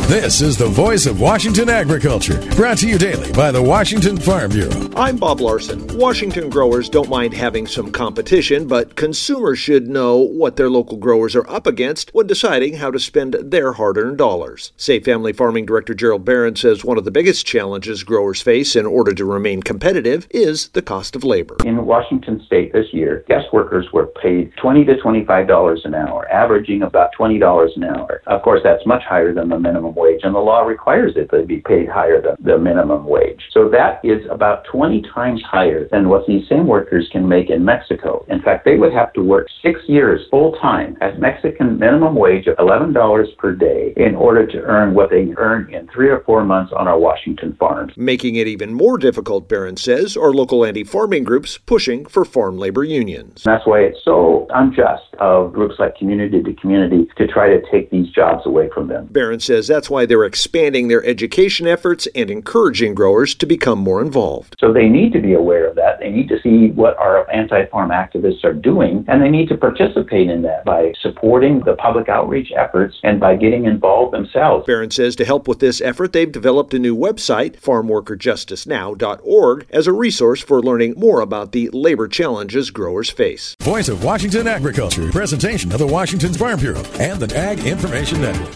This is the voice of Washington agriculture, brought to you daily by the Washington Farm Bureau. I'm Bob Larson. Washington growers don't mind having some competition, but consumers should know what their local growers are up against when deciding how to spend their hard-earned dollars. Safe Family Farming Director Gerald Barron says one of the biggest challenges growers face in order to remain competitive is the cost of labor. In Washington State this year, guest workers were paid $20 to $25 an hour, averaging about $20 an hour. Of course, that's much higher than the minimum wage, and the law requires that they be paid higher than the minimum wage. So that is about 20 times higher than what these same workers can make in Mexico. In fact, they would have to work 6 years full-time at Mexican minimum wage of $11 per day in order to earn what they earn in 3 or 4 months on our Washington farms. Making it even more difficult, Barron says, are local anti-farming groups pushing for farm labor unions. That's why it's so unjust of groups like Community to Community to try to take these jobs away from them. Barron says that's why they're expanding their education efforts and encouraging growers to become more involved. So they need to be aware of that. They need to see what our anti-farm activists are doing, and they need to participate in that by supporting the public outreach efforts and by getting involved themselves. Barron says to help with this effort, they've developed a new website, farmworkerjusticenow.org, as a resource for learning more about the labor challenges growers face. Voice of Washington agriculture, presentation of the Washington Farm Bureau and the Ag Information Network.